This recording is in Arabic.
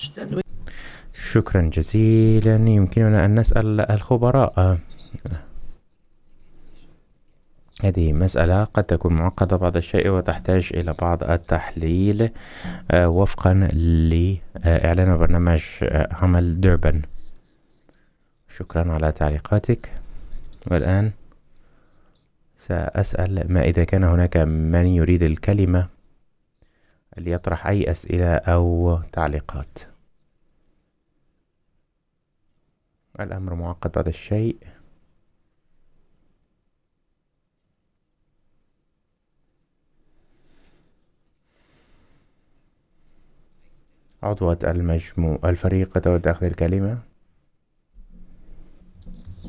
شكرا جزيلا. يمكننا أن نسأل الخبراء. هذه مسألة قد تكون معقدة بعض الشيء وتحتاج إلى بعض التحليل وفقا لإعلان برنامج عمل دوربن. شكرا على تعليقاتك. والآن سأسأل ما إذا كان هناك من يريد الكلمة ليطرح أي أسئلة أو تعليقات. الأمر معقد بعض الشيء. عضوة الفريق تود أخذ الكلمة.